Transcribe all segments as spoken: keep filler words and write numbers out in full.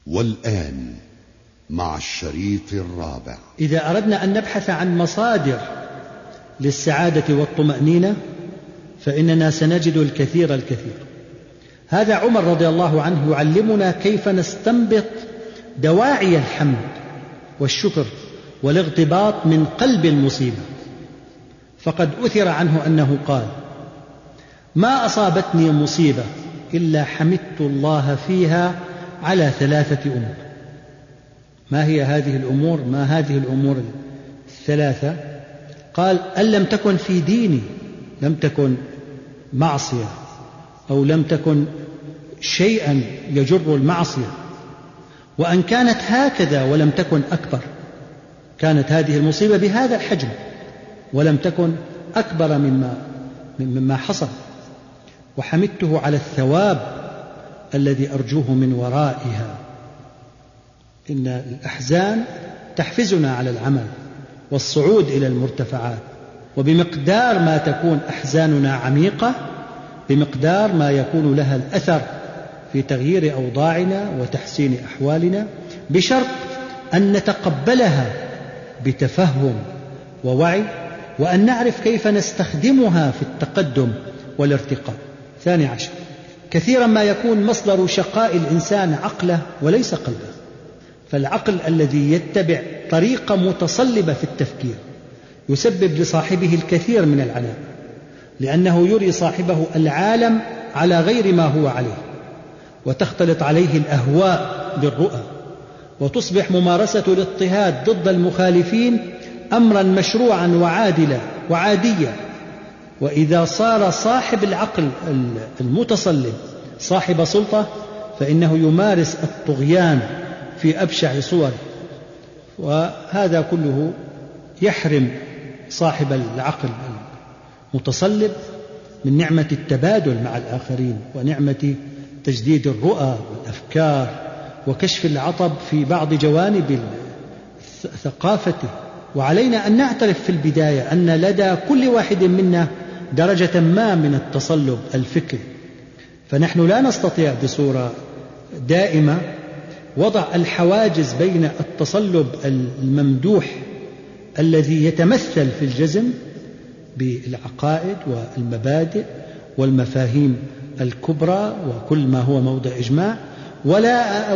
والآن مع الشريط الرابع. إذا أردنا أن نبحث عن مصادر للسعادة والطمأنينة فإننا سنجد الكثير الكثير. هذا عمر رضي الله عنه يعلمنا كيف نستنبط دواعي الحمد والشكر والاغتباط من قلب المصيبة. فقد أثر عنه أنه قال: ما أصابتني مصيبة إلا حمدت الله فيها على ثلاثة أمور. ما هي هذه الأمور؟ ما هذه الأمور الثلاثة؟ قال: أن لم تكن في ديني، لم تكن معصية أو لم تكن شيئا يجر المعصية، وأن كانت هكذا ولم تكن أكبر، كانت هذه المصيبة بهذا الحجم ولم تكن أكبر مما, مما حصل، وحمدته على الثواب الذي أرجوه من ورائها. إن الأحزان تحفزنا على العمل والصعود إلى المرتفعات، وبمقدار ما تكون أحزاننا عميقة بمقدار ما يكون لها الأثر في تغيير أوضاعنا وتحسين أحوالنا، بشرط أن نتقبلها بتفهم ووعي، وأن نعرف كيف نستخدمها في التقدم والارتقاء. ثاني عشر، كثيرا ما يكون مصدر شقاء الإنسان عقله وليس قلبه، فالعقل الذي يتبع طريقة متصلبة في التفكير يسبب لصاحبه الكثير من العناء، لأنه يري صاحبه العالم على غير ما هو عليه، وتختلط عليه الأهواء بالرؤى، وتصبح ممارسة الاضطهاد ضد المخالفين أمرا مشروعا وعادلا وعاديا. وإذا صار صاحب العقل المتصلب صاحب سلطة فإنه يمارس الطغيان في أبشع صوره، وهذا كله يحرم صاحب العقل المتصلب من نعمة التبادل مع الآخرين، ونعمة تجديد الرؤى والأفكار وكشف العطب في بعض جوانب ثقافته. وعلينا أن نعترف في البداية أن لدى كل واحد منا درجة ما من التصلب الفكري، فنحن لا نستطيع بصورة دائمة وضع الحواجز بين التصلب الممدوح الذي يتمثل في الجزم بالعقائد والمبادئ والمفاهيم الكبرى وكل ما هو موضع إجماع، ولا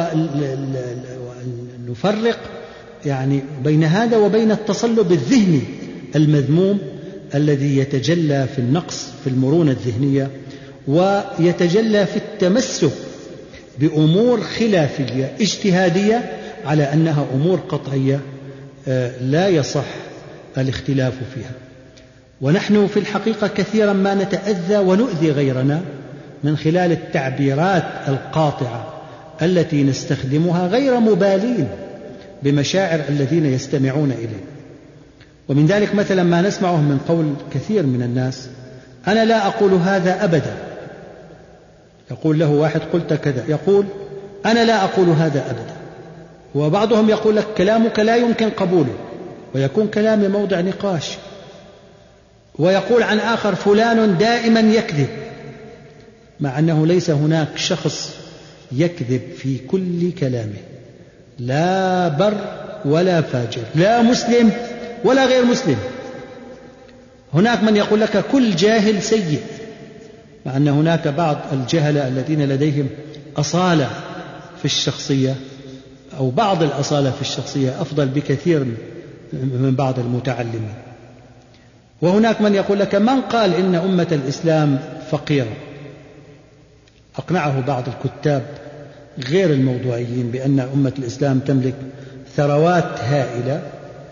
ونفرق يعني بين هذا وبين التصلب الذهني المذموم الذي يتجلى في النقص في المرونة الذهنية، ويتجلى في التمسك بأمور خلافية اجتهادية على أنها أمور قطعية لا يصح الاختلاف فيها. ونحن في الحقيقة كثيرا ما نتأذى ونؤذي غيرنا من خلال التعبيرات القاطعة التي نستخدمها غير مبالين بمشاعر الذين يستمعون إليه. ومن ذلك مثلا ما نسمعه من قول كثير من الناس: أنا لا أقول هذا أبدا. يقول له واحد: قلت كذا، يقول: أنا لا أقول هذا أبدا. وبعضهم يقول لك: كلامك لا يمكن قبوله، ويكون كلامي موضع نقاش. ويقول عن آخر: فلان دائما يكذب، مع أنه ليس هناك شخص يكذب في كل كلامه، لا بر ولا فاجر، لا مسلم ولا غير مسلم. هناك من يقول لك كل جاهل سيء، مع أن هناك بعض الجهلة الذين لديهم أصالة في الشخصية أو بعض الأصالة في الشخصية أفضل بكثير من بعض المتعلمين. وهناك من يقول لك: من قال إن أمة الإسلام فقيرة؟ أقنعه بعض الكتاب غير الموضوعيين بأن أمة الإسلام تملك ثروات هائلة،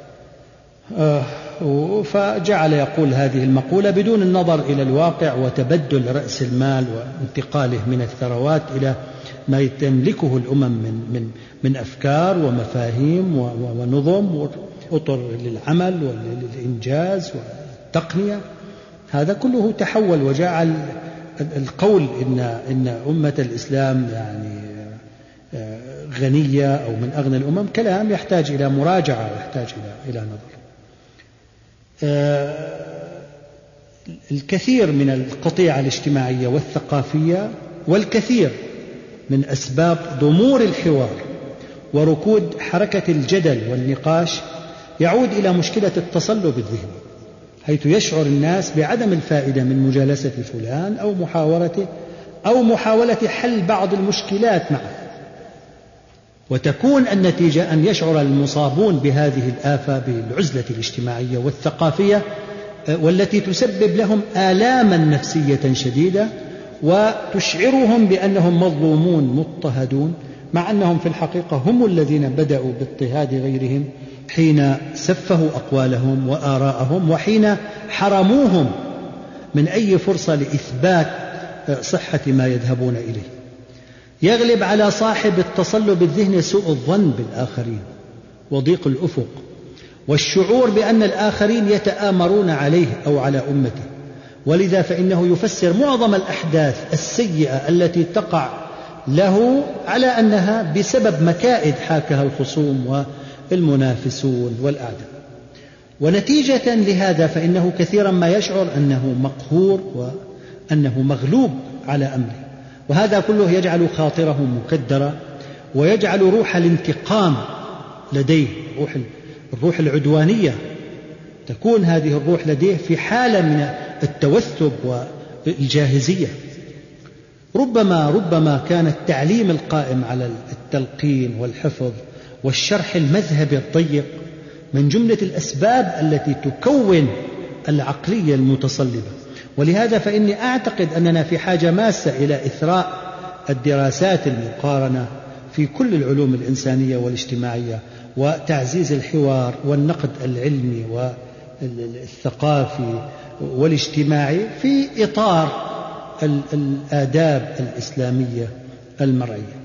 فجعل يقول هذه المقولة بدون النظر إلى الواقع وتبدل رأس المال وانتقاله من الثروات إلى ما تملكه الأمم من, من, من أفكار ومفاهيم ونظم وأطر للعمل وللإنجاز والتقنية. هذا كله تحول وجعل القول إن, إن أمة الإسلام يعني غنية أو من أغنى الأمم كلام يحتاج إلى مراجعة ويحتاج إلى, إلى نظر. الكثير من القطيعة الاجتماعية والثقافية والكثير من أسباب ضمور الحوار وركود حركة الجدل والنقاش يعود إلى مشكلة التصلب الذهني، حيث يشعر الناس بعدم الفائدة من مجالسة فلان أو محاورته أو محاولة حل بعض المشكلات معه، وتكون النتيجة أن يشعر المصابون بهذه الآفة بالعزلة الاجتماعية والثقافية، والتي تسبب لهم آلاما نفسية شديدة وتشعرهم بأنهم مظلومون مضطهدون، مع أنهم في الحقيقة هم الذين بدأوا باضطهاد غيرهم حين سفهوا أقوالهم وآراءهم، وحين حرموهم من أي فرصة لإثبات صحة ما يذهبون إليه. يغلب على صاحب التصلب الذهني سوء الظن بالآخرين وضيق الأفق والشعور بأن الآخرين يتآمرون عليه أو على أمته، ولذا فإنه يفسر معظم الأحداث السيئة التي تقع له على أنها بسبب مكائد حاكها الخصوم والمنافسون والأعداء. ونتيجة لهذا فإنه كثيرا ما يشعر أنه مقهور وأنه مغلوب على أمره، وهذا كله يجعل خاطره مكدرا ويجعل روح الانتقام لديه، روح الروح العدوانية تكون هذه الروح لديه في حالة من التوثب والجاهزية. ربما ربما كان التعليم القائم على التلقين والحفظ والشرح المذهبي الضيق من جملة الأسباب التي تكون العقلية المتصلبة، ولهذا فإني أعتقد أننا في حاجة ماسة إلى إثراء الدراسات المقارنة في كل العلوم الإنسانية والاجتماعية، وتعزيز الحوار والنقد العلمي والثقافي والاجتماعي في إطار الآداب الإسلامية المرعية.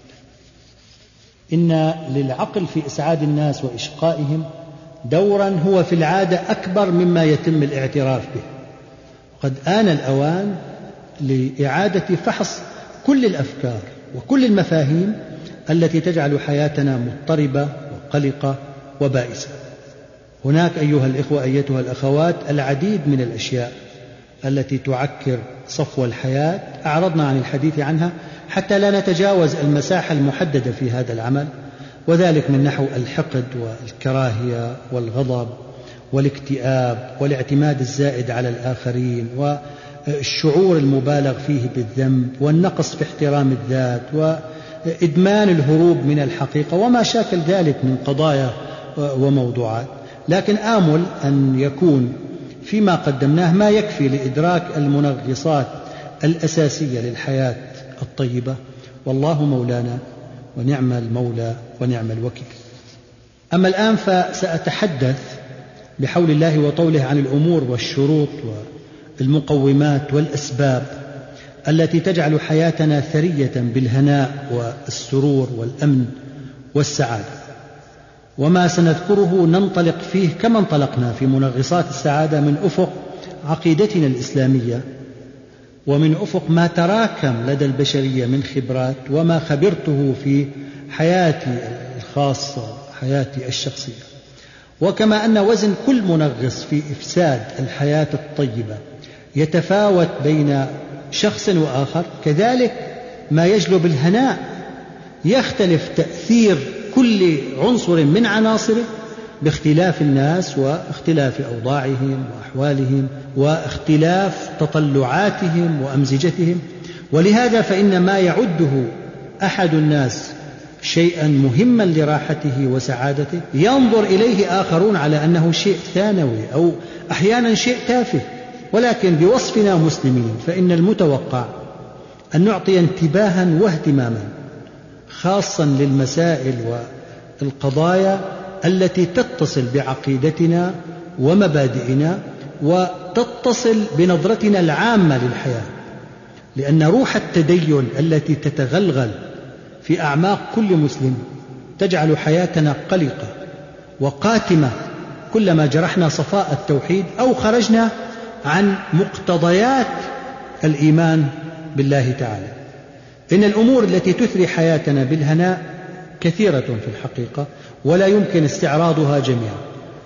إن للعقل في إسعاد الناس وإشقائهم دورا هو في العادة أكبر مما يتم الاعتراف به، قد آن الأوان لإعادة فحص كل الأفكار وكل المفاهيم التي تجعل حياتنا مضطربة وقلقة وبائسة. هناك أيها الإخوة أيتها الأخوات العديد من الأشياء التي تعكر صفو الحياة، أعرضنا عن الحديث عنها حتى لا نتجاوز المساحة المحددة في هذا العمل، وذلك من نحو الحقد والكراهية والغضب والاكتئاب والاعتماد الزائد على الآخرين والشعور المبالغ فيه بالذنب والنقص في احترام الذات وإدمان الهروب من الحقيقة وما شاكل ذلك من قضايا وموضوعات. لكن آمل أن يكون فيما قدمناه ما يكفي لإدراك المنغصات الأساسية للحياة الطيبة، والله مولانا ونعم المولى ونعم الوكيل. أما الآن فسأتحدث بحول الله وطوله عن الأمور والشروط والمقومات والأسباب التي تجعل حياتنا ثرية بالهناء والسرور والأمن والسعادة، وما سنذكره ننطلق فيه كما انطلقنا في منغصات السعادة من أفق عقيدتنا الإسلامية ومن أفق ما تراكم لدى البشرية من خبرات وما خبرته في حياتي الخاصة حياتي الشخصية. وكما أن وزن كل منغص في إفساد الحياة الطيبة يتفاوت بين شخص وآخر، كذلك ما يجلب الهناء يختلف تأثير كل عنصر من عناصره باختلاف الناس واختلاف أوضاعهم وأحوالهم واختلاف تطلعاتهم وأمزجتهم. ولهذا فإن ما يعده أحد الناس شيئا مهما لراحته وسعادته ينظر إليه آخرون على أنه شيء ثانوي أو أحيانا شيء تافه، ولكن بوصفنا مسلمين فإن المتوقع أن نعطي انتباها واهتماما خاصا للمسائل والقضايا التي تتصل بعقيدتنا ومبادئنا وتتصل بنظرتنا العامة للحياة، لأن روح التدين التي تتغلغل في أعماق كل مسلم تجعل حياتنا قلقة وقاتمة كلما جرحنا صفاء التوحيد أو خرجنا عن مقتضيات الإيمان بالله تعالى. إن الأمور التي تثري حياتنا بالهناء كثيرة في الحقيقة ولا يمكن استعراضها جميعا،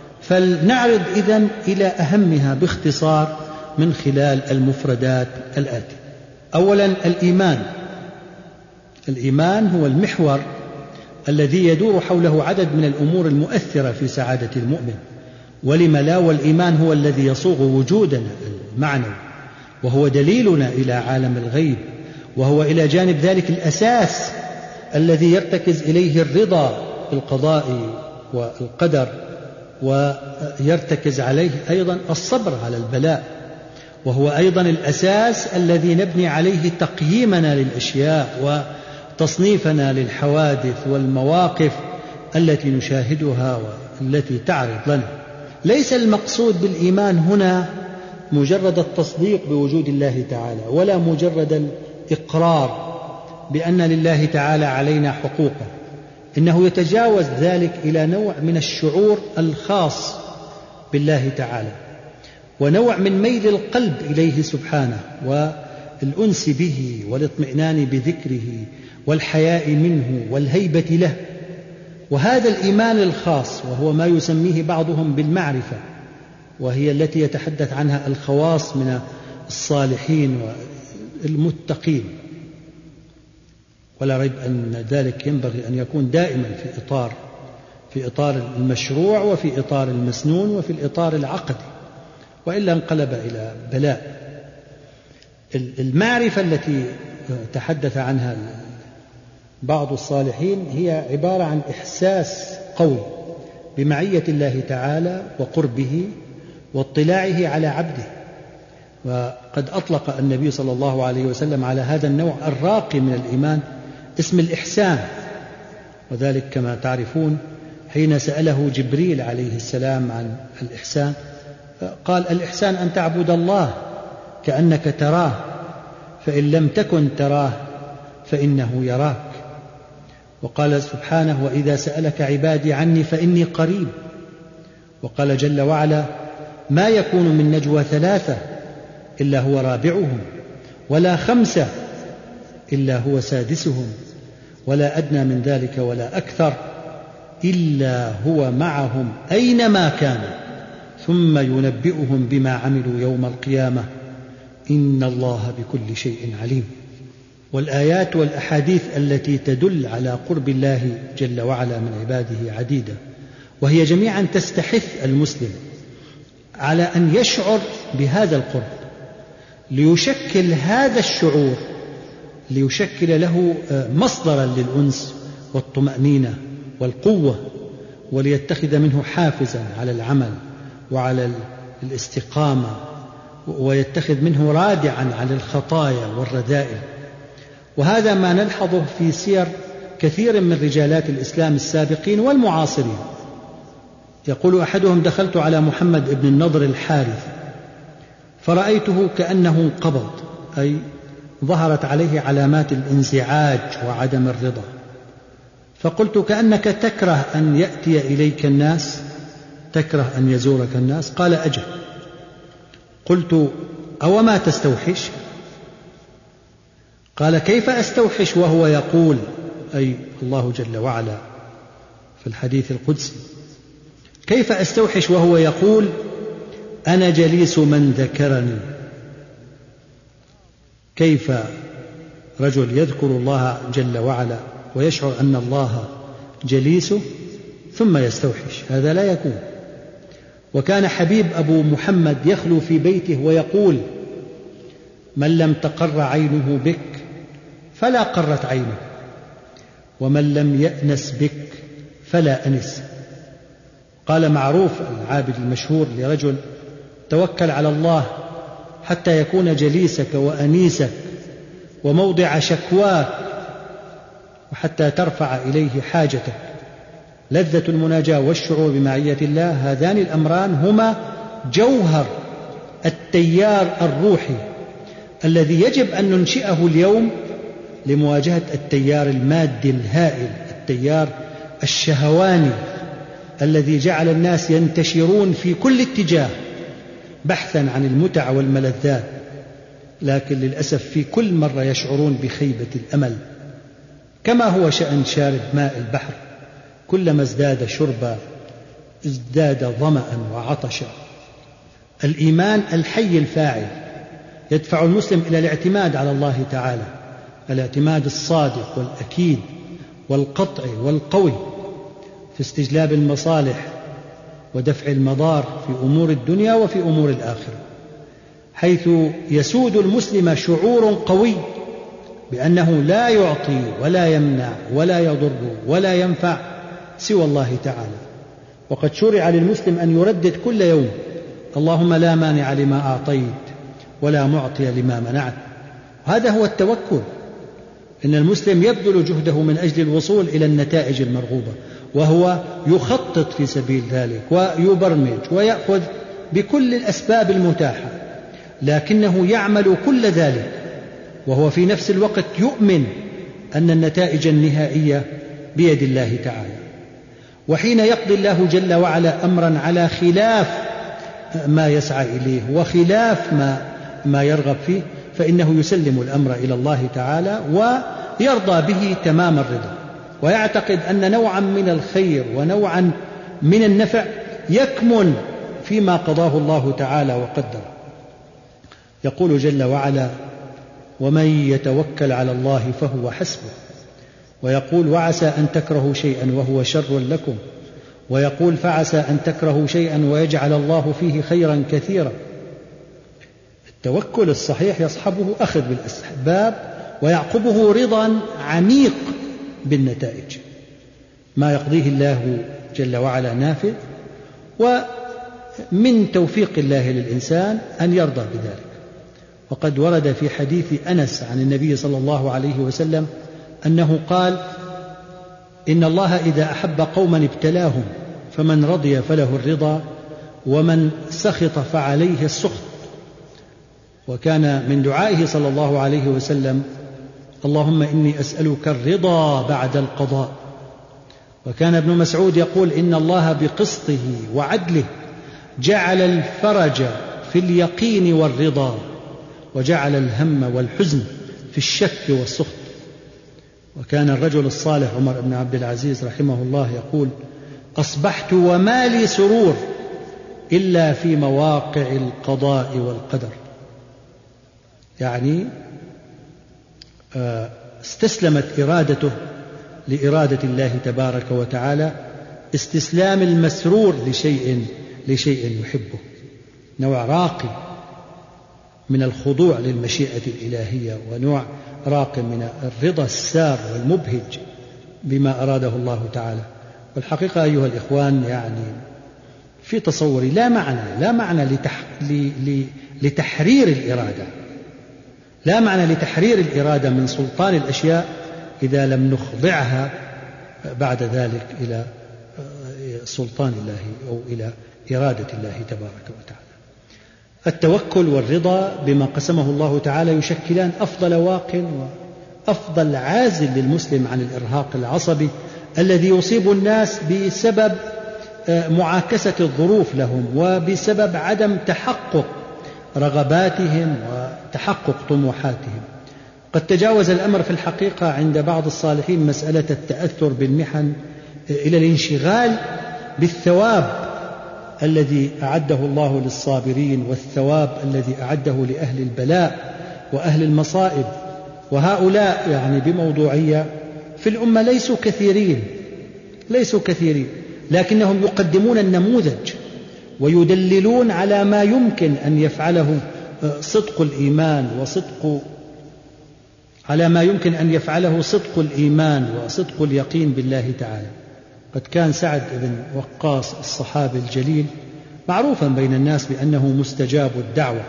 فلنعرض إذن إلى أهمها باختصار من خلال المفردات الآتية. أولا الإيمان. الإيمان هو المحور الذي يدور حوله عدد من الأمور المؤثرة في سعادة المؤمن، ولم لا، والإيمان هو الذي يصوغ وجودنا المعنوي، وهو دليلنا إلى عالم الغيب، وهو إلى جانب ذلك الأساس الذي يرتكز إليه الرضا بالقضاء والقدر، ويرتكز عليه أيضا الصبر على البلاء، وهو أيضا الأساس الذي نبني عليه تقييمنا للأشياء وتصنيفنا للحوادث والمواقف التي نشاهدها والتي تعرض لنا. ليس المقصود بالإيمان هنا مجرد التصديق بوجود الله تعالى، ولا مجرد الإقرار بأن لله تعالى علينا حقوقا، إنه يتجاوز ذلك إلى نوع من الشعور الخاص بالله تعالى، ونوع من ميل القلب إليه سبحانه، والأنس به، والاطمئنان بذكره، والحياء منه، والهيبة له. وهذا الإيمان الخاص وهو ما يسميه بعضهم بالمعرفة، وهي التي يتحدث عنها الخواص من الصالحين والمتقين، ولا ريب أن ذلك ينبغي أن يكون دائما في إطار في إطار المشروع، وفي إطار المسنون، وفي الإطار العقدي، وإلا انقلب إلى بلاء. المعرفة التي تحدث عنها بعض الصالحين هي عبارة عن إحساس قوي بمعية الله تعالى وقربه واطلاعه على عبده. وقد أطلق النبي صلى الله عليه وسلم على هذا النوع الراقي من الإيمان اسم الإحسان، وذلك كما تعرفون حين سأله جبريل عليه السلام عن الإحسان قال: الإحسان أن تعبد الله كأنك تراه، فإن لم تكن تراه فإنه يراك. وقال سبحانه: وإذا سألك عبادي عني فإني قريب. وقال جل وعلا: ما يكون من نجوى ثلاثة إلا هو رابعهم، ولا خمسة إلا هو سادسهم، ولا أدنى من ذلك ولا أكثر إلا هو معهم أينما كانوا ثم ينبئهم بما عملوا يوم القيامة إن الله بكل شيء عليم. والآيات والأحاديث التي تدل على قرب الله جل وعلا من عباده عديدة، وهي جميعا تستحث المسلم على أن يشعر بهذا القرب، ليشكل هذا الشعور ليشكل له مصدرا للأنس والطمأنينة والقوة، وليتخذ منه حافزا على العمل وعلى الاستقامة، ويتخذ منه رادعا عن الخطايا والرذائل. وهذا ما نلحظه في سير كثير من رجالات الإسلام السابقين والمعاصرين. يقول أحدهم: دخلت على محمد بن النضر الحارث فرأيته كأنه انقبض، أي ظهرت عليه علامات الانزعاج وعدم الرضا، فقلت: كأنك تكره أن يأتي إليك الناس، تكره أن يزورك الناس؟ قال: أجل. قلت: أو ما تستوحش؟ قال: كيف أستوحش وهو يقول، أي الله جل وعلا في الحديث القدسي، كيف أستوحش وهو يقول: أنا جليس من ذكرني؟ كيف رجل يذكر الله جل وعلا ويشعر أن الله جليسه ثم يستوحش؟ هذا لا يكون. وكان حبيب أبو محمد يخلو في بيته ويقول: من لم تقر عينه بك فلا قرت عينه، ومن لم يأنس بك فلا أنس. قال معروف العابد المشهور لرجل: توكل على الله حتى يكون جليسك وأنيسك وموضع شكواك، وحتى ترفع إليه حاجتك. لذة المناجاة والشعور بمعية الله، هذان الأمران هما جوهر التيار الروحي الذي يجب أن ننشئه اليوم لمواجهة التيار المادي الهائل، التيار الشهواني الذي جعل الناس ينتشرون في كل اتجاه بحثا عن المتع والملذات، لكن للأسف في كل مرة يشعرون بخيبة الأمل، كما هو شأن شارب ماء البحر، كلما ازداد شربا ازداد ظمأ وعطشا. الإيمان الحي الفاعل يدفع المسلم إلى الاعتماد على الله تعالى الاعتماد الصادق والأكيد والقطعي والقوي في استجلاب المصالح ودفع المضار في أمور الدنيا وفي أمور الآخرة، حيث يسود المسلم شعور قوي بأنه لا يعطي ولا يمنع ولا يضر ولا ينفع سوى الله تعالى. وقد شرع للمسلم أن يردد كل يوم: اللهم لا مانع لما أعطيت ولا معطي لما منعت. هذا هو التوكل، إن المسلم يبذل جهده من أجل الوصول إلى النتائج المرغوبة، وهو يخطط في سبيل ذلك ويبرمج ويأخذ بكل الأسباب المتاحة، لكنه يعمل كل ذلك وهو في نفس الوقت يؤمن أن النتائج النهائية بيد الله تعالى. وحين يقضي الله جل وعلا أمرا على خلاف ما يسعى إليه وخلاف ما, ما يرغب فيه، فإنه يسلم الأمر إلى الله تعالى ويرضى به تمام الرضا، ويعتقد أن نوعا من الخير ونوعا من النفع يكمن فيما قضاه الله تعالى وقدره. يقول جل وعلا: ومن يتوكل على الله فهو حسبه. ويقول: وعسى أن تكرهوا شيئا وهو شر لكم. ويقول: فعسى أن تكرهوا شيئا ويجعل الله فيه خيرا كثيرا. التوكل الصحيح يصحبه أخذ بالأسباب ويعقبه رضا عميق بالنتائج. ما يقضيه الله جل وعلا نافذ، ومن توفيق الله للإنسان أن يرضى بذلك. وقد ورد في حديث أنس عن النبي صلى الله عليه وسلم أنه قال: إن الله إذا أحب قوما ابتلاهم، فمن رضي فله الرضا ومن سخط فعليه السخط. وكان من دعائه صلى الله عليه وسلم: اللهم إني أسألك الرضا بعد القضاء. وكان ابن مسعود يقول: إن الله بقسطه وعدله جعل الفرج في اليقين والرضا، وجعل الهم والحزن في الشك والسخط. وكان الرجل الصالح عمر بن عبد العزيز رحمه الله يقول: أصبحت وما لي سرور إلا في مواقع القضاء والقدر. يعني استسلمت إرادته لإرادة الله تبارك وتعالى استسلام المسرور لشيء لشيء يحبه، نوع راقي من الخضوع للمشيئة الإلهية، ونوع راق من الرضا السار والمبهج بما أراده الله تعالى. والحقيقة أيها الإخوان، يعني في تصوري لا معنى لا معنى لتح لتحرير الإرادة لا معنى لتحرير الإرادة من سلطان الأشياء إذا لم نخضعها بعد ذلك إلى سلطان الله أو إلى إرادة الله تبارك وتعالى. التوكل والرضا بما قسمه الله تعالى يشكلان أفضل واق وأفضل عازل للمسلم عن الإرهاق العصبي الذي يصيب الناس بسبب معاكسة الظروف لهم وبسبب عدم تحقق رغباتهم وتحقق طموحاتهم. قد تجاوز الأمر في الحقيقة عند بعض الصالحين مسألة التأثر بالمحن إلى الانشغال بالثواب الذي أعده الله للصابرين، والثواب الذي أعده لأهل البلاء وأهل المصائب. وهؤلاء يعني بموضوعية في الأمة ليسوا كثيرين ليسوا كثيرين لكنهم يقدمون النموذج ويدللون على ما يمكن أن يفعله صدق الإيمان وصدق على ما يمكن أن يفعله صدق الإيمان وصدق اليقين بالله تعالى. قد كان سعد بن وقاص الصحابي الجليل معروفا بين الناس بأنه مستجاب الدعوة،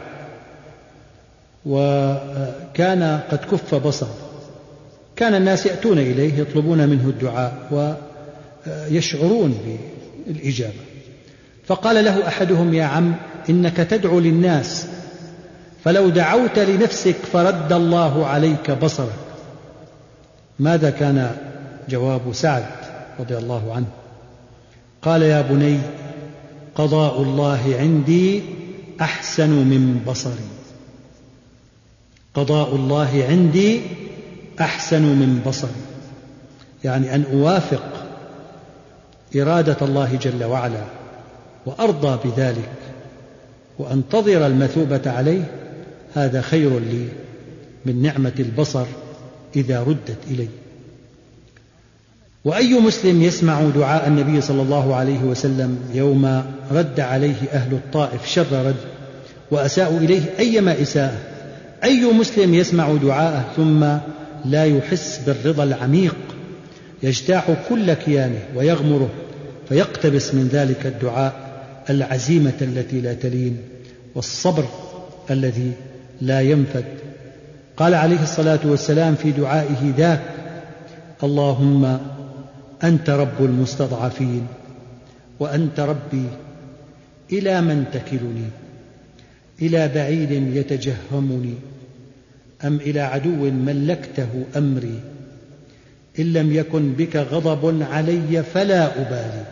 وكان قد كف بصر. كان الناس يأتون إليه يطلبون منه الدعاء ويشعرون بالإجابة، فقال له أحدهم: يا عم، إنك تدعو للناس، فلو دعوت لنفسك فرد الله عليك بصرك. ماذا كان جواب سعد رضي الله عنه؟ قال: يا بني، قضاء الله عندي أحسن من بصري. قضاء الله عندي أحسن من بصري، يعني أن أوافق إرادة الله جل وعلا وأرضى بذلك وأنتظر المثوبة عليه، هذا خير لي من نعمة البصر إذا ردت إلي. وأي مسلم يسمع دعاء النبي صلى الله عليه وسلم يوم رد عليه أهل الطائف شر رد وأساءوا إليه أيما إساءة، أي مسلم يسمع دعاءه ثم لا يحس بالرضا العميق يجتاح كل كيانه ويغمره فيقتبس من ذلك الدعاء العزيمة التي لا تلين والصبر الذي لا ينفد. قال عليه الصلاة والسلام في دعائه ذاك: اللهم أنت رب المستضعفين وأنت ربي، إلى من تكلني؟ إلى بعيد يتجهمني أم إلى عدو ملكته أمري؟ إن لم يكن بك غضب علي فلا أبالي،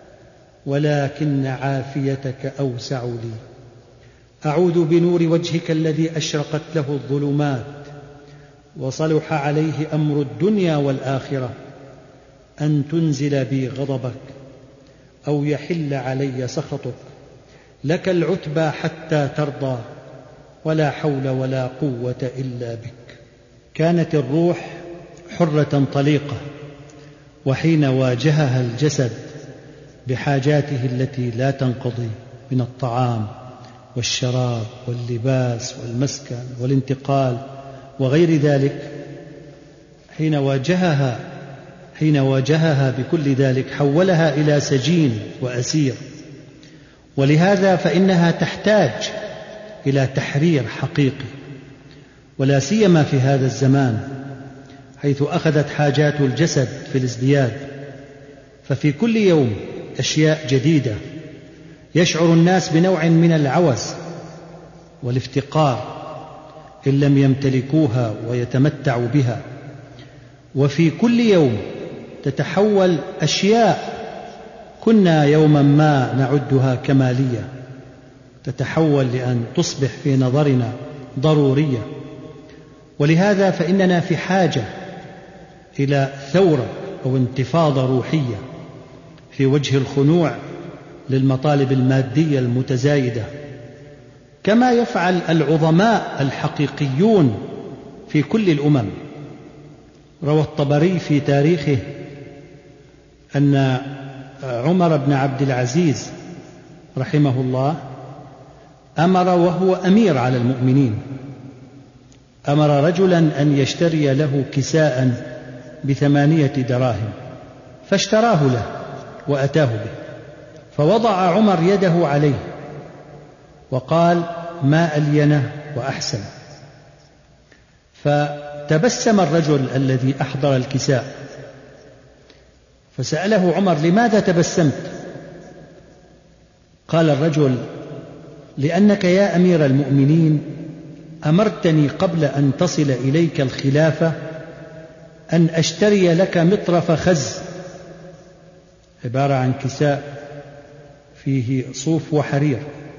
ولكن عافيتك أوسع لي. أعوذ بنور وجهك الذي أشرقت له الظلمات وصلح عليه أمر الدنيا والآخرة أن تنزل بي غضبك أو يحل علي سخطك. لك العتبى حتى ترضى، ولا حول ولا قوة إلا بك. كانت الروح حرة طليقة، وحين واجهها الجسد بحاجاته التي لا تنقضي من الطعام والشراب واللباس والمسكن والانتقال وغير ذلك، حين واجهها حين واجهها بكل ذلك حولها إلى سجين وأسير. ولهذا فإنها تحتاج إلى تحرير حقيقي، ولا سيما في هذا الزمان حيث أخذت حاجات الجسد في الازدياد، ففي كل يوم أشياء جديدة يشعر الناس بنوع من العوز والافتقار إن لم يمتلكوها ويتمتعوا بها. وفي كل يوم تتحول أشياء كنا يوما ما نعدها كمالية تتحول لأن تصبح في نظرنا ضرورية. ولهذا فإننا في حاجة إلى ثورة أو انتفاضة روحية في وجه الخنوع للمطالب المادية المتزايدة، كما يفعل العظماء الحقيقيون في كل الأمم. روى الطبري في تاريخه أن عمر بن عبد العزيز رحمه الله أمر وهو أمير على المؤمنين، أمر رجلا أن يشتري له كساء بثمانية دراهم، فاشتراه له وأتاه به، فوضع عمر يده عليه وقال: ما ألينه وأحسن. فتبسم الرجل الذي أحضر الكساء فسأله عمر: لماذا تبسمت؟ قال الرجل: لأنك يا أمير المؤمنين أمرتني قبل أن تصل إليك الخلافة أن أشتري لك مطرف خز، عبارة عن كساء فيه صوف وحرير،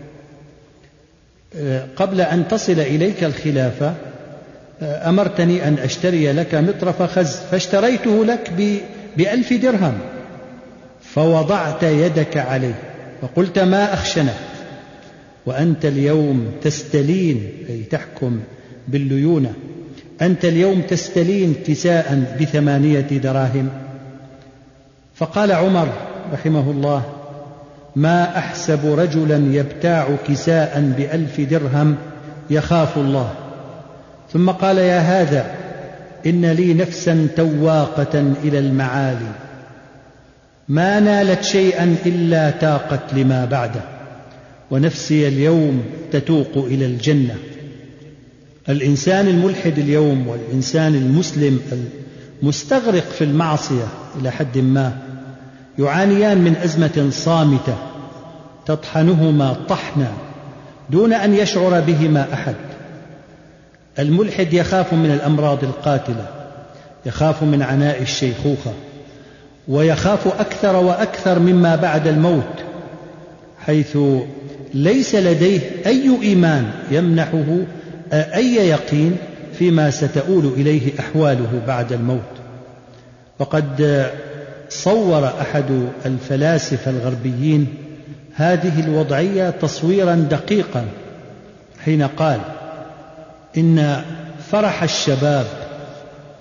قبل أن تصل إليك الخلافة أمرتني أن أشتري لك مطرف خز، فاشتريته لك بألف درهم، فوضعت يدك عليه وقلت: ما أخشنك، وأنت اليوم تستلين، أي تحكم بالليونة، أنت اليوم تستلين كساء بثمانية دراهم. فقال عمر رحمه الله: ما أحسب رجلا يبتاع كساء بألف درهم يخاف الله. ثم قال: يا هذا، إن لي نفسا تواقة إلى المعالي ما نالت شيئا إلا تاقت لما بعده، ونفسي اليوم تتوق إلى الجنة. الإنسان الملحد اليوم والإنسان المسلم المستغرق في المعصية إلى حد ما يعانيان من أزمة صامتة تطحنهما طحنا دون أن يشعر بهما أحد. الملحد يخاف من الأمراض القاتلة، يخاف من عناء الشيخوخة، ويخاف أكثر وأكثر مما بعد الموت، حيث ليس لديه أي إيمان يمنحه أي يقين فيما ستؤول إليه أحواله بعد الموت. وقد صور أحد الفلاسفة الغربيين هذه الوضعية تصويرا دقيقا حين قال: إن فرح الشباب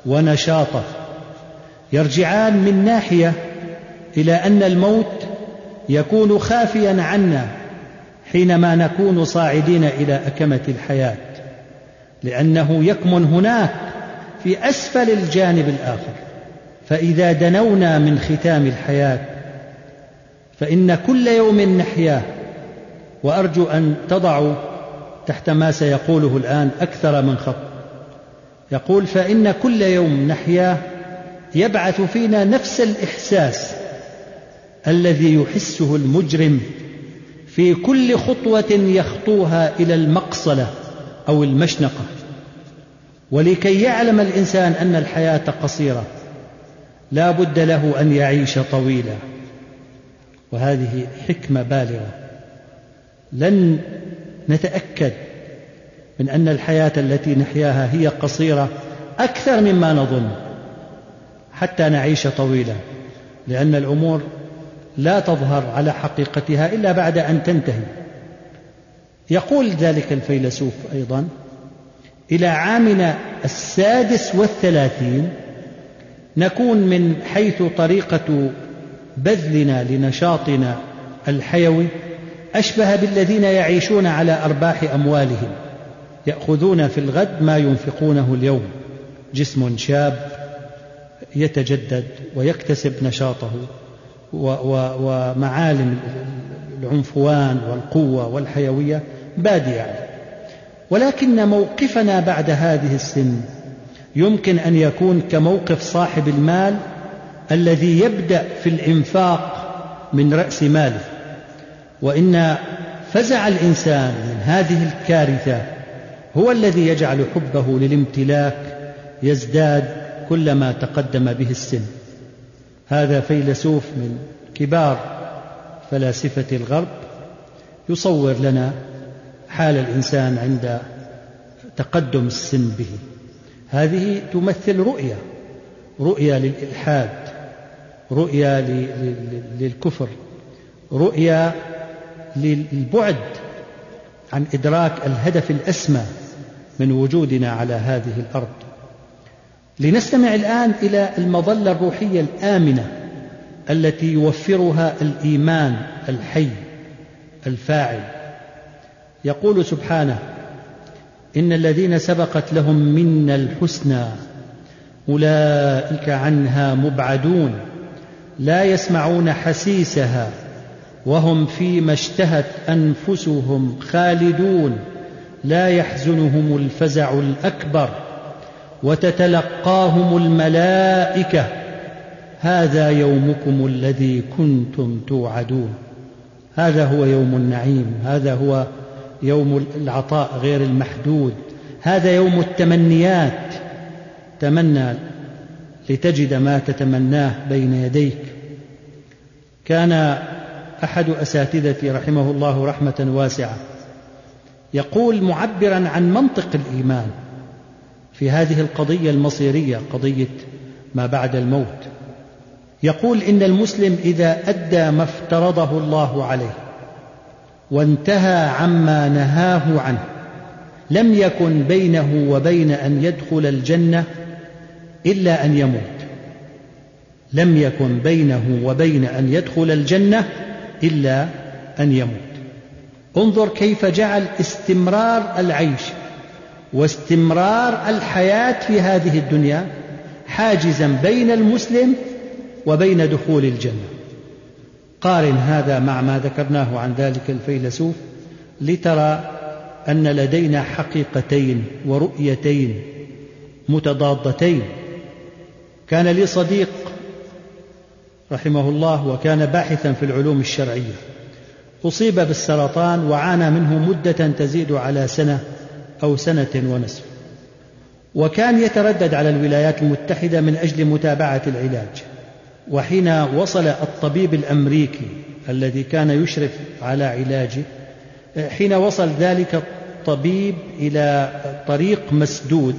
ونشاطه يرجعان من ناحية إلى أن الموت يكون خافيا عنا حينما نكون صاعدين إلى أكمة الحياة، لأنه يكمن هناك في أسفل الجانب الآخر. فإذا دنونا من ختام الحياة فإن كل يوم نحياه، وأرجو أن تضعوا تحت ما سيقوله الآن أكثر من خط. يقول: فإن كل يوم نحياه يبعث فينا نفس الإحساس الذي يحسه المجرم في كل خطوة يخطوها إلى المقصلة أو المشنقة. ولكي يعلم الإنسان أن الحياة قصيرة لا بد له أن يعيش طويلا، وهذه حكمة بالغة. لن نتأكد من أن الحياة التي نحياها هي قصيرة أكثر مما نظن حتى نعيش طويلا، لأن الأمور لا تظهر على حقيقتها إلا بعد أن تنتهي. يقول ذلك الفيلسوف أيضا: إلى عامنا السادس والثلاثين نكون من حيث طريقة بذلنا لنشاطنا الحيوي أشبه بالذين يعيشون على أرباح أموالهم، يأخذون في الغد ما ينفقونه اليوم. جسم شاب يتجدد ويكتسب نشاطه ومعالم العنفوان والقوة والحيوية بادية. ولكن موقفنا بعد هذه السن يمكن أن يكون كموقف صاحب المال الذي يبدأ في الإنفاق من رأس ماله، وإن فزع الإنسان من هذه الكارثة هو الذي يجعل حبه للامتلاك يزداد كلما تقدم به السن. هذا فيلسوف من كبار فلاسفة الغرب يصور لنا حال الإنسان عند تقدم السن به. هذه تمثل رؤية رؤية للإلحاد، رؤية للكفر، رؤية للبعد عن إدراك الهدف الأسمى من وجودنا على هذه الأرض. لنستمع الآن إلى المظلة الروحية الآمنة التي يوفرها الإيمان الحي الفاعل. يقول سبحانه: إن الذين سبقت لهم منا الحسنى أولئك عنها مبعدون لا يسمعون حسيسها وهم فيما اشتهت أنفسهم خالدون لا يحزنهم الفزع الأكبر وتتلقاهم الملائكة هذا يومكم الذي كنتم توعدون. هذا هو يوم النعيم، هذا هو يوم العطاء غير المحدود، هذا يوم التمنيات. تمنى لتجد ما تتمناه بين يديك. كان أحد أساتذتي رحمه الله رحمة واسعة يقول معبرا عن منطق الإيمان في هذه القضية المصيرية، قضية ما بعد الموت، يقول: إن المسلم إذا أدى ما افترضه الله عليه وانتهى عما نهاه عنه لم يكن بينه وبين أن يدخل الجنة إلا أن يموت. لم يكن بينه وبين أن يدخل الجنة إلا أن يموت. انظر كيف جعل استمرار العيش واستمرار الحياة في هذه الدنيا حاجزا بين المسلم وبين دخول الجنة. قارن هذا مع ما ذكرناه عن ذلك الفيلسوف لترى أن لدينا حقيقتين ورؤيتين متضادتين. كان لي صديق رحمه الله وكان باحثا في العلوم الشرعية، أصيب بالسرطان وعانى منه مدة تزيد على سنة أو سنة ونصف، وكان يتردد على الولايات المتحدة من أجل متابعة العلاج. وحين وصل الطبيب الأمريكي الذي كان يشرف على علاجه، حين وصل ذلك الطبيب إلى طريق مسدود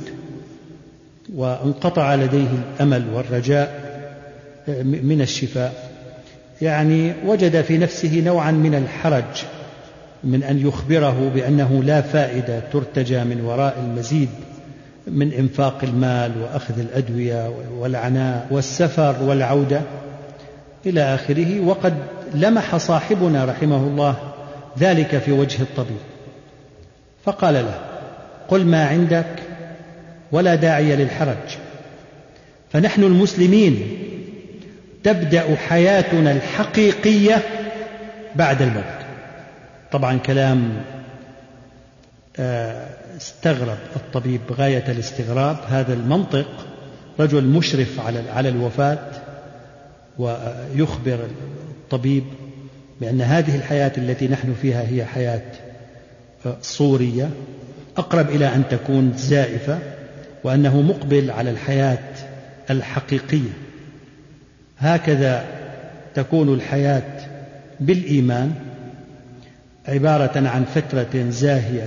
وانقطع لديه الأمل والرجاء من الشفاء، يعني وجد في نفسه نوعا من الحرج من أن يخبره بأنه لا فائدة ترتجى من وراء المزيد من إنفاق المال وأخذ الأدوية والعناء والسفر والعودة إلى آخره. وقد لمح صاحبنا رحمه الله ذلك في وجه الطبيب فقال له: قل ما عندك ولا داعي للحرج، فنحن المسلمين تبدأ حياتنا الحقيقية بعد الموت. طبعا كلام استغرب الطبيب غاية الاستغراب هذا المنطق، رجل مشرف على الوفاة ويخبر الطبيب بأن هذه الحياة التي نحن فيها هي حياة صورية أقرب إلى أن تكون زائفة، وأنه مقبل على الحياة الحقيقية. هكذا تكون الحياة بالإيمان، عبارة عن فترة زاهية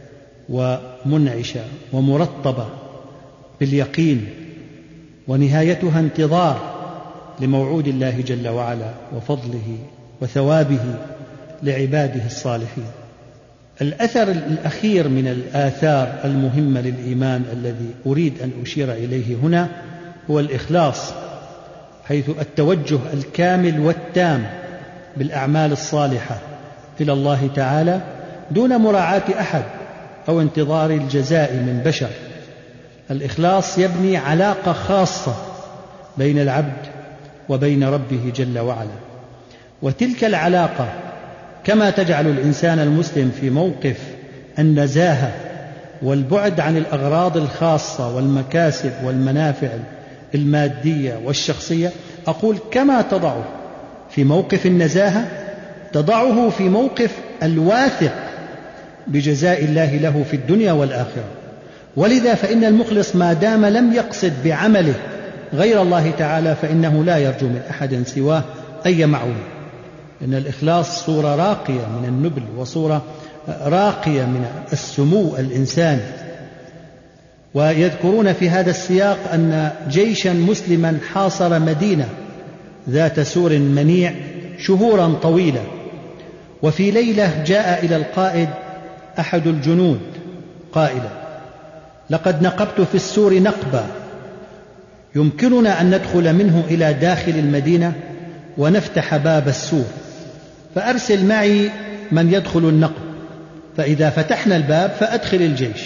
ومنعشة ومرطبة باليقين، ونهايتها انتظار لموعود الله جل وعلا وفضله وثوابه لعباده الصالحين. الأثر الأخير من الآثار المهمة للإيمان الذي أريد أن أشير إليه هنا هو الإخلاص، حيث التوجه الكامل والتام بالأعمال الصالحة إلى الله تعالى دون مراعاة أحد أو انتظار الجزاء من بشر. الإخلاص يبني علاقة خاصة بين العبد وبين ربه جل وعلا، وتلك العلاقة كما تجعل الإنسان المسلم في موقف النزاهة والبعد عن الأغراض الخاصة والمكاسب والمنافع المادية والشخصية، أقول كما تضعه في موقف النزاهة تضعه في موقف الواثق بجزاء الله له في الدنيا والآخرة. ولذا فإن المخلص ما دام لم يقصد بعمله غير الله تعالى فإنه لا يرجو من أحد سواه أي معونة. إن الإخلاص صورة راقية من النبل وصورة راقية من السمو الإنساني. ويذكرون في هذا السياق أن جيشا مسلما حاصر مدينة ذات سور منيع شهورا طويلة، وفي ليلة جاء إلى القائد أحد الجنود قائلا: لقد نقبت في السور نقبا يمكننا أن ندخل منه إلى داخل المدينة ونفتح باب السور، فأرسل معي من يدخل النقب، فإذا فتحنا الباب فأدخل الجيش.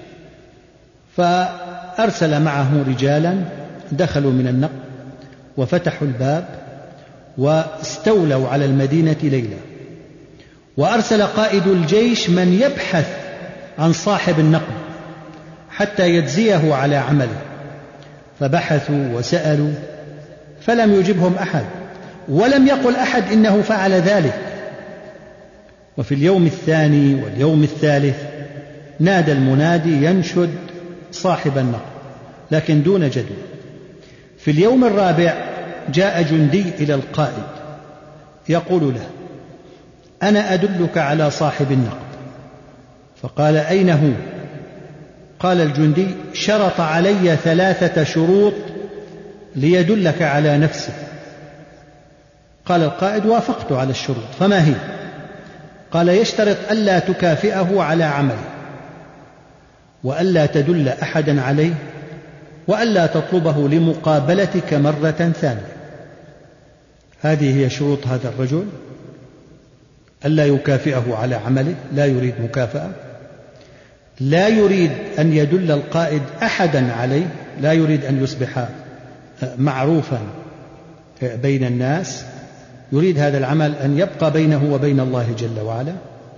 فأرسل معه رجالا دخلوا من النقب وفتحوا الباب واستولوا على المدينة ليلة. وأرسل قائد الجيش من يبحث عن صاحب النقب حتى يجزيه على عمله، فبحثوا وسألوا فلم يجبهم أحد، ولم يقل أحد إنه فعل ذلك. وفي اليوم الثاني واليوم الثالث نادى المنادي ينشد صاحب النقب لكن دون جدوى. في اليوم الرابع جاء جندي إلى القائد يقول له: أنا أدلك على صاحب النقب. فقال: أين هو؟ قال الجندي: شرط علي ثلاثة شروط ليدلك على نفسه. قال القائد: وافقت على الشروط، فما هي؟ قال: يشترط ألا تكافئه على عمله، وألا تدل أحدا عليه، وألا تطلبه لمقابلتك مرة ثانية. هذه هي شروط هذا الرجل: ألا يكافئه على عمله، لا يريد مكافأة، لا يريد أن يدل القائد أحدا عليه، لا يريد أن يصبح معروفا بين الناس، يريد هذا العمل أن يبقى بينه وبين الله جل وعلا.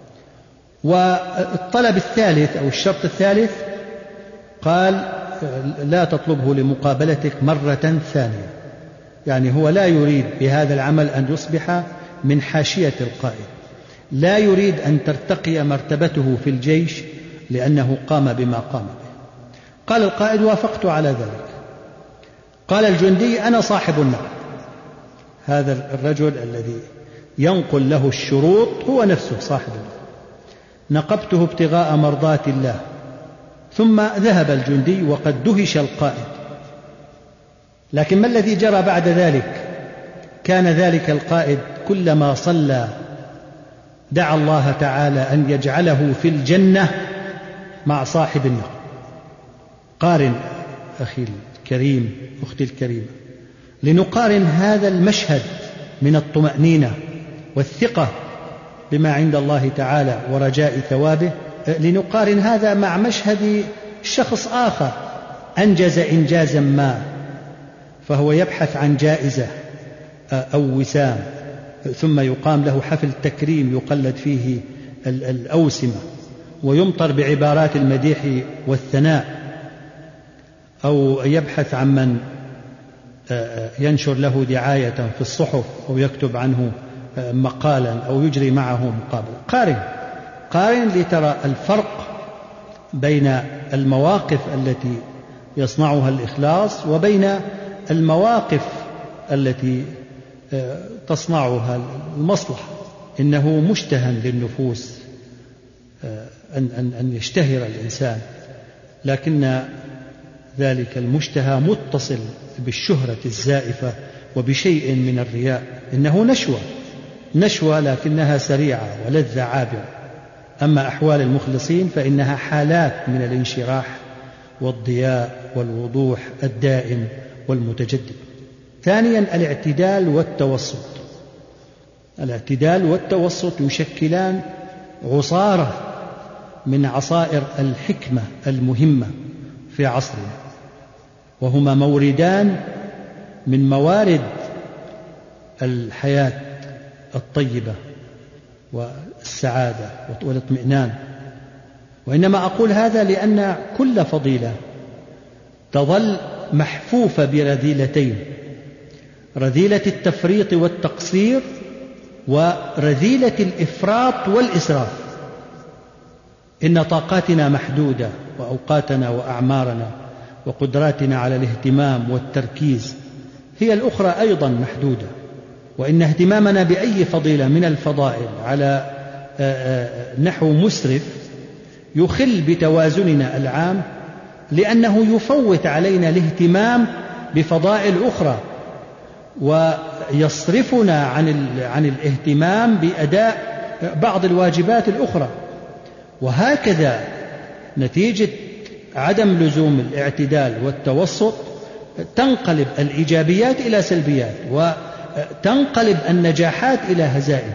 والطلب الثالث أو الشرط الثالث قال: لا تطلبه لمقابلتك مرة ثانية، يعني هو لا يريد بهذا العمل أن يصبح من حاشية القائد، لا يريد أن ترتقي مرتبته في الجيش لأنه قام بما قام به. قال القائد: وافقت على ذلك. قال الجندي: أنا صاحب النقب. هذا الرجل الذي ينقل له الشروط هو نفسه صاحب النقب. نقبته ابتغاء مرضات الله. ثم ذهب الجندي وقد دهش القائد. لكن ما الذي جرى بعد ذلك؟ كان ذلك القائد كلما صلى دعا الله تعالى أن يجعله في الجنة مع صاحب النقب. قارن أخي الكريم أختي الكريمة، لنقارن هذا المشهد من الطمأنينة والثقة بما عند الله تعالى ورجاء ثوابه، لنقارن هذا مع مشهد شخص آخر أنجز إنجازا ما، فهو يبحث عن جائزة أو وسام، ثم يقام له حفل تكريم يقلد فيه الأوسمة ويمطر بعبارات المديح والثناء، أو يبحث عن من ينشر له دعاية في الصحف أو يكتب عنه مقالا أو يجري معه مقابلة. قارن قارن لترى الفرق بين المواقف التي يصنعها الإخلاص وبين المواقف التي تصنعها المصلحة. إنه مشتهى للنفوس أن, أن, أن يشتهر الإنسان، لكن ذلك المشتهى متصل بالشهرة الزائفة وبشيء من الرياء. إنه نشوة نشوة لكنها سريعة ولذة عابرة. أما أحوال المخلصين فإنها حالات من الانشراح والضياء والوضوح الدائم والمتجدد. ثانيا الاعتدال والتوسط. الاعتدال والتوسط يشكلان عصارة من عصائر الحكمة المهمة في عصرنا، وهما موردان من موارد الحياة الطيبة والسعادة والاطمئنان. وإنما أقول هذا لأن كل فضيلة تظل محفوفة برذيلتين: رذيلة التفريط والتقصير، ورذيلة الإفراط والإسراف. إن طاقاتنا محدودة، وأوقاتنا وأعمارنا وقدراتنا على الاهتمام والتركيز هي الأخرى أيضا محدودة. وإن اهتمامنا بأي فضيلة من الفضائل على نحو مسرف يخل بتوازننا العام، لأنه يفوت علينا الاهتمام بفضائل أخرى ويصرفنا عن عن الاهتمام بأداء بعض الواجبات الأخرى. وهكذا نتيجة عدم لزوم الاعتدال والتوسط تنقلب الإيجابيات إلى سلبيات، وتنقلب النجاحات إلى هزائم.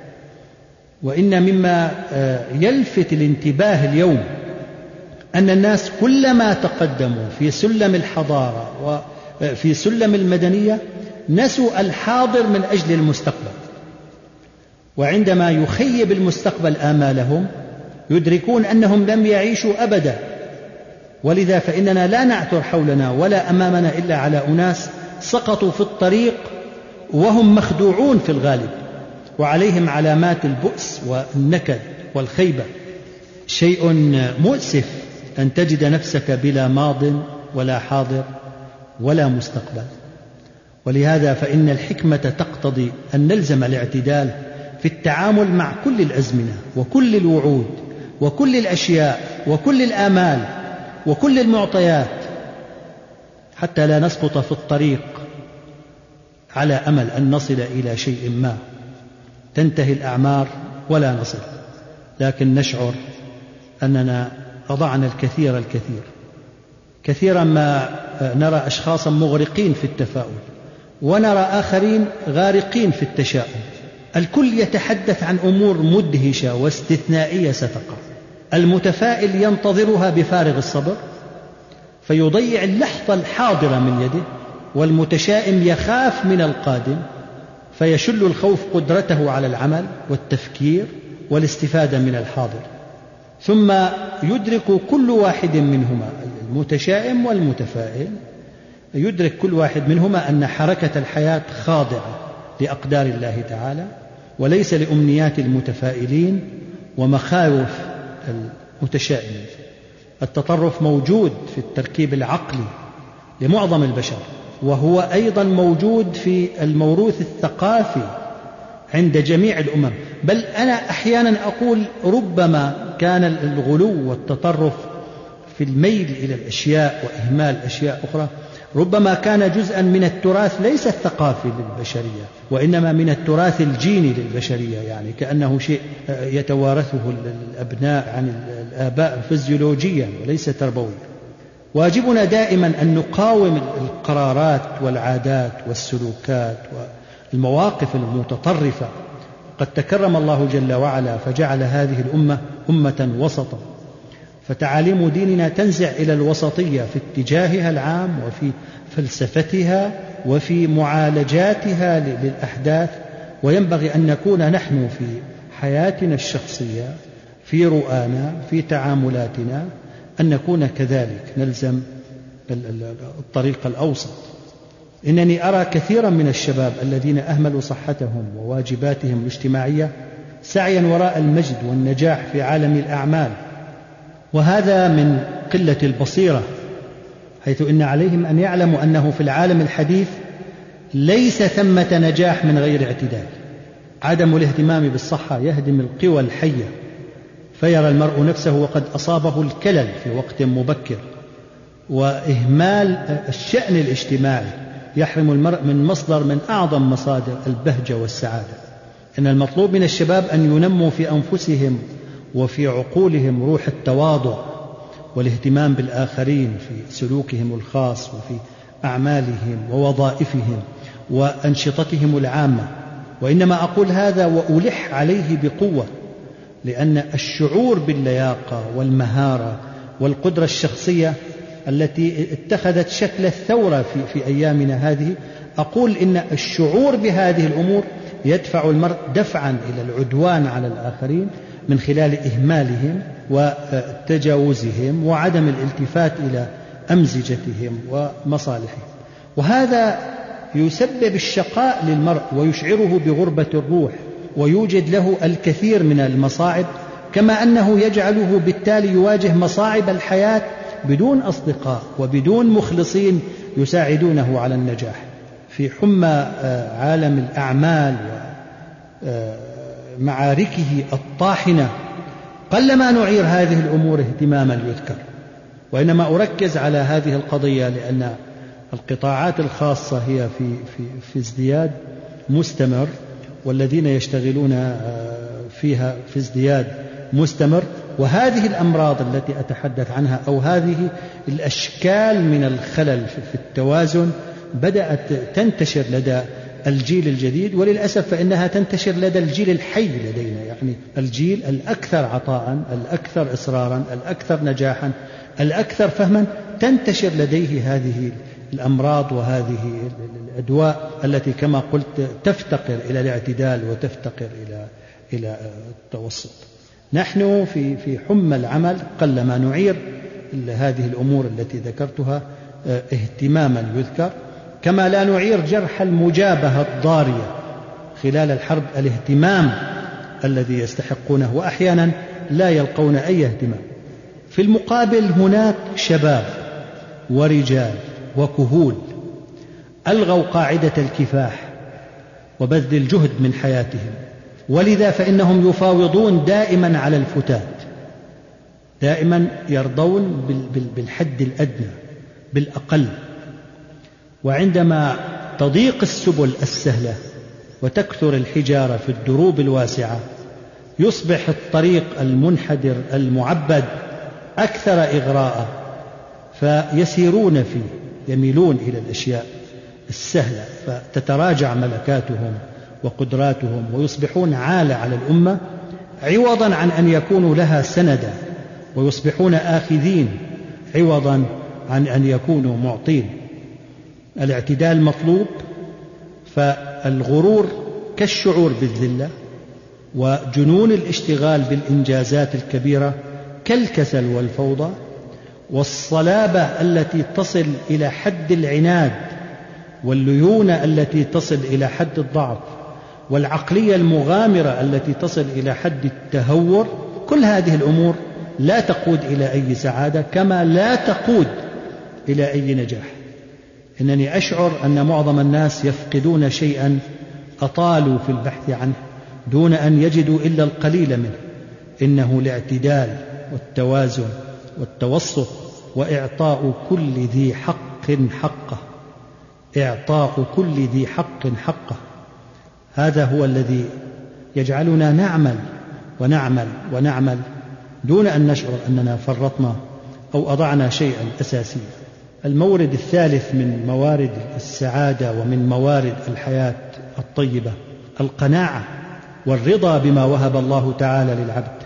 وإن مما يلفت الانتباه اليوم أن الناس كلما تقدموا في سلم الحضارة وفي سلم المدنية نسوا الحاضر من أجل المستقبل، وعندما يخيب المستقبل آمالهم يدركون أنهم لم يعيشوا أبدا. ولذا فإننا لا نعثر حولنا ولا أمامنا إلا على أناس سقطوا في الطريق وهم مخدوعون في الغالب، وعليهم علامات البؤس والنكد والخيبة. شيء مؤسف أن تجد نفسك بلا ماض ولا حاضر ولا مستقبل. ولهذا فإن الحكمة تقتضي أن نلزم الاعتدال في التعامل مع كل الأزمنة وكل الوعود وكل الأشياء وكل الآمال وكل المعطيات، حتى لا نسقط في الطريق على أمل أن نصل إلى شيء ما. تنتهي الأعمار ولا نصل، لكن نشعر أننا أضعنا الكثير الكثير. كثيرا ما نرى أشخاصا مغرقين في التفاؤل، ونرى آخرين غارقين في التشاؤم. الكل يتحدث عن أمور مدهشة واستثنائية ستقع. المتفائل ينتظرها بفارغ الصبر فيضيع اللحظة الحاضرة من يده، والمتشائم يخاف من القادم فيشل الخوف قدرته على العمل والتفكير والاستفادة من الحاضر. ثم يدرك كل واحد منهما، المتشائم والمتفائل، يدرك كل واحد منهما أن حركة الحياة خاضعة لأقدار الله تعالى وليس لأمنيات المتفائلين ومخاوف المتشائمين. التطرف موجود في التركيب العقلي لمعظم البشر، وهو أيضا موجود في الموروث الثقافي عند جميع الأمم. بل أنا أحيانا أقول ربما كان الغلو والتطرف في الميل إلى الأشياء وإهمال أشياء أخرى ربما كان جزءا من التراث ليس الثقافي للبشرية، وإنما من التراث الجيني للبشرية، يعني كأنه شيء يتوارثه الأبناء عن الآباء فيزيولوجيا وليس تربويا. واجبنا دائما أن نقاوم القرارات والعادات والسلوكات والمواقف المتطرفة. قد تكرم الله جل وعلا فجعل هذه الأمة أمة وسطا، فتعاليم ديننا تنزع إلى الوسطية في اتجاهها العام وفي فلسفتها وفي معالجاتها للأحداث، وينبغي أن نكون نحن في حياتنا الشخصية في رؤانا في تعاملاتنا أن نكون كذلك، نلزم الطريق الأوسط. إنني أرى كثيرا من الشباب الذين أهملوا صحتهم وواجباتهم الاجتماعية سعيا وراء المجد والنجاح في عالم الأعمال، وهذا من قلة البصيرة، حيث إن عليهم أن يعلموا أنه في العالم الحديث ليس ثمة نجاح من غير اعتدال. عدم الاهتمام بالصحة يهدم القوى الحية، فيرى المرء نفسه وقد أصابه الكلل في وقت مبكر، وإهمال الشأن الاجتماعي يحرم المرء من مصدر من أعظم مصادر البهجة والسعادة. إن المطلوب من الشباب أن ينموا في أنفسهم وفي عقولهم روح التواضع والاهتمام بالآخرين في سلوكهم الخاص وفي أعمالهم ووظائفهم وأنشطتهم العامة. وإنما أقول هذا وألح عليه بقوة، لأن الشعور باللياقة والمهارة والقدرة الشخصية التي اتخذت شكل الثورة في, في أيامنا هذه، أقول إن الشعور بهذه الأمور يدفع المرء دفعا إلى العدوان على الآخرين من خلال إهمالهم وتجاوزهم وعدم الالتفات إلى أمزجتهم ومصالحهم، وهذا يسبب الشقاء للمرء ويشعره بغربة الروح، ويوجد له الكثير من المصاعب، كما أنه يجعله بالتالي يواجه مصاعب الحياة بدون أصدقاء وبدون مخلصين يساعدونه على النجاح. في حمى عالم الأعمال ومعاركه الطاحنة قلما نعير هذه الأمور اهتماما يذكر، وإنما أركز على هذه القضية لأن القطاعات الخاصة هي في, في, في ازدياد مستمر، والذين يشتغلون فيها في ازدياد مستمر، وهذه الأمراض التي أتحدث عنها أو هذه الأشكال من الخلل في التوازن بدأت تنتشر لدى الجيل الجديد، وللأسف فإنها تنتشر لدى الجيل الحي لدينا، يعني الجيل الأكثر عطاء، الأكثر إصرارا، الأكثر نجاحا، الأكثر فهما، تنتشر لديه هذه الأمراض وهذه الأدواء التي كما قلت تفتقر إلى الاعتدال وتفتقر إلى إلى التوسط. نحن في في حمى العمل قلما نعير هذه الأمور التي ذكرتها اهتماما يذكر، كما لا نعير جرح المجابهة الضارية خلال الحرب الاهتمام الذي يستحقونه، وأحيانا لا يلقون أي اهتمام. في المقابل هناك شباب ورجال وكهول ألغوا قاعدة الكفاح وبذل الجهد من حياتهم، ولذا فإنهم يفاوضون دائما على الفتات، دائما يرضون بالحد الأدنى بالأقل، وعندما تضيق السبل السهلة وتكثر الحجارة في الدروب الواسعة يصبح الطريق المنحدر المعبد أكثر إغراء، فيسيرون فيه، يميلون إلى الأشياء السهلة، فتتراجع ملكاتهم وقدراتهم ويصبحون عالة على الأمة عوضا عن أن يكونوا لها سندا، ويصبحون آخذين عوضا عن أن يكونوا معطين. الاعتدال مطلوب، فالغرور كالشعور بالذلة، وجنون الاشتغال بالإنجازات الكبيرة كالكسل والفوضى، والصلابة التي تصل إلى حد العناد، والليونة التي تصل إلى حد الضعف، والعقلية المغامرة التي تصل إلى حد التهور، كل هذه الأمور لا تقود إلى أي سعادة، كما لا تقود إلى أي نجاح. إنني أشعر أن معظم الناس يفقدون شيئا أطالوا في البحث عنه دون أن يجدوا إلا القليل منه، إنه الاعتدال والتوازن والتوسط، وإعطاء كل ذي حق حقه، إعطاء كل ذي حق حقه. هذا هو الذي يجعلنا نعمل ونعمل ونعمل دون أن نشعر أننا فرطنا أو أضعنا شيئا أساسيا. المورد الثالث من موارد السعادة ومن موارد الحياة الطيبة القناعة والرضا بما وهب الله تعالى للعبد.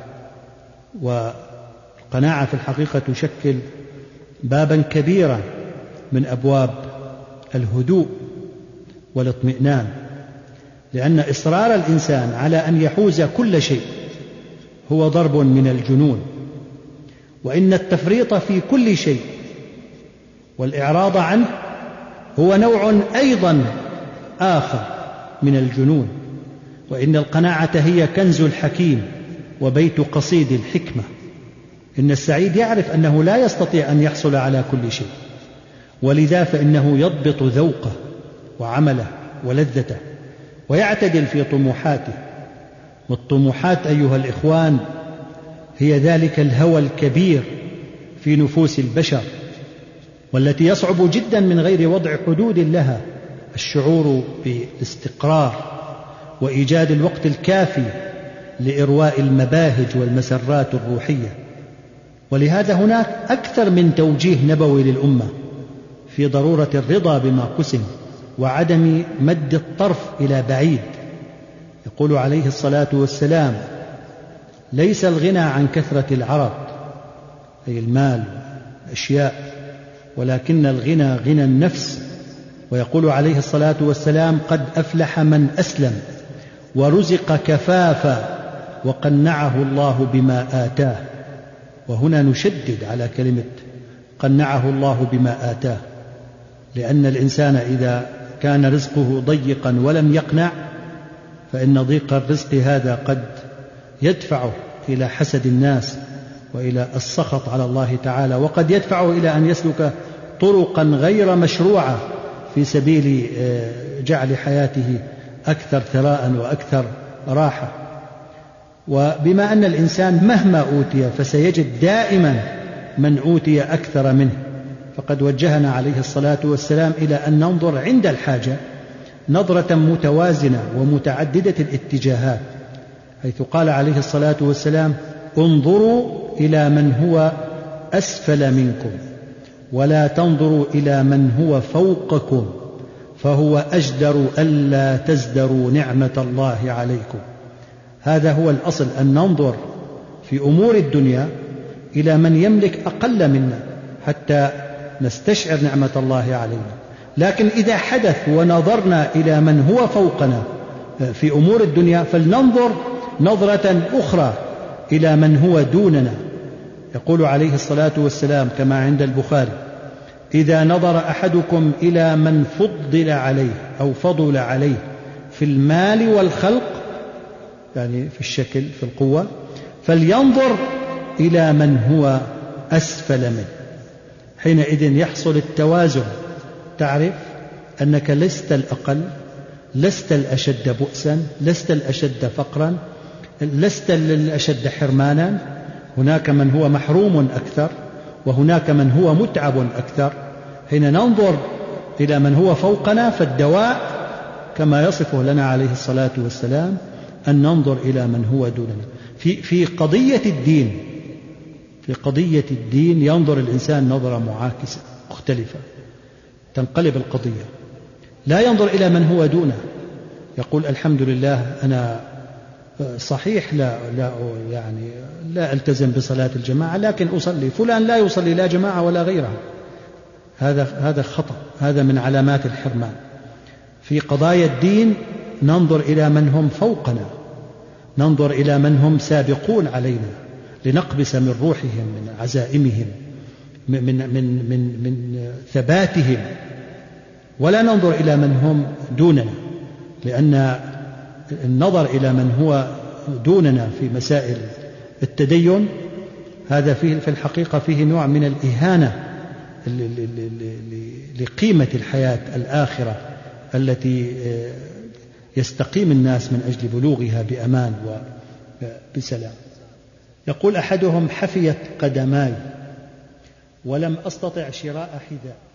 والقناعة في الحقيقة تشكل بابا كبيرا من أبواب الهدوء والاطمئنان، لأن إصرار الإنسان على أن يحوز كل شيء هو ضرب من الجنون، وإن التفريط في كل شيء والإعراض عنه هو نوع أيضا آخر من الجنون. وإن القناعة هي كنز الحكيم وبيت قصيد الحكمة. إن السعيد يعرف أنه لا يستطيع أن يحصل على كل شيء، ولذا فإنه يضبط ذوقه وعمله ولذته ويعتدل في طموحاته. والطموحات أيها الإخوان هي ذلك الهوى الكبير في نفوس البشر، والتي يصعب جدا من غير وضع حدود لها الشعور بالاستقرار وإيجاد الوقت الكافي لإرواء المباهج والمسرات الروحية. ولهذا هناك أكثر من توجيه نبوي للأمة في ضرورة الرضا بما قسم وعدم مد الطرف إلى بعيد. يقول عليه الصلاة والسلام: ليس الغنى عن كثرة العرض، أي المال والأشياء، ولكن الغنى غنى النفس. ويقول عليه الصلاة والسلام: قد أفلح من أسلم ورزق كفافا وقنعه الله بما آتاه. وهنا نشدد على كلمة قنعه الله بما آتاه، لأن الإنسان إذا كان رزقه ضيقا ولم يقنع فإن ضيق الرزق هذا قد يدفعه إلى حسد الناس وإلى السخط على الله تعالى، وقد يدفعه إلى أن يسلك طرقا غير مشروعة في سبيل جعل حياته أكثر ثراء وأكثر راحة. وبما أن الإنسان مهما أوتي فسيجد دائما من أوتي أكثر منه، فقد وجهنا عليه الصلاة والسلام إلى أن ننظر عند الحاجة نظرة متوازنة ومتعددة الاتجاهات، حيث قال عليه الصلاة والسلام: انظروا إلى من هو أسفل منكم ولا تنظروا إلى من هو فوقكم فهو أجدر ألا تزدروا نعمة الله عليكم. هذا هو الأصل، أن ننظر في أمور الدنيا إلى من يملك أقل منا حتى نستشعر نعمة الله علينا. لكن إذا حدث ونظرنا إلى من هو فوقنا في أمور الدنيا فلننظر نظرة أخرى إلى من هو دوننا. يقول عليه الصلاة والسلام كما عند البخاري: إذا نظر أحدكم إلى من فضل عليه أو فضل عليه في المال والخلق، يعني في الشكل في القوة، فلينظر إلى من هو أسفل منه. حينئذ يحصل التوازن، تعرف أنك لست الأقل، لست الأشد بؤسا، لست الأشد فقرا، لست الأشد حرمانا. هناك من هو محروم أكثر وهناك من هو متعب أكثر. حين ننظر إلى من هو فوقنا فالدواء كما يصفه لنا عليه الصلاة والسلام أن ننظر إلى من هو دوننا. في في قضية الدين في قضية الدين ينظر الإنسان نظرة معاكسة مختلفة، تنقلب القضية. لا ينظر إلى من هو دونه، يقول: الحمد لله أنا صحيح لا لا يعني لا ألتزم بصلاة الجماعة لكن أصلي، فلان لا يصلي لا جماعة ولا غيرها. هذا هذا خطأ، هذا من علامات الحرمان. في قضايا الدين ننظر إلى من هم فوقنا، ننظر إلى من هم سابقون علينا لنقبس من روحهم، من عزائمهم، من من من من ثباتهم، ولا ننظر إلى من هم دوننا، لأن النظر إلى من هو دوننا في مسائل التدين هذا فيه في الحقيقة فيه نوع من الإهانة لقيمة الحياة الآخرة التي يستقيم الناس من أجل بلوغها بأمان وبسلام. يقول أحدهم: حفيت قدماي ولم أستطع شراء حذاء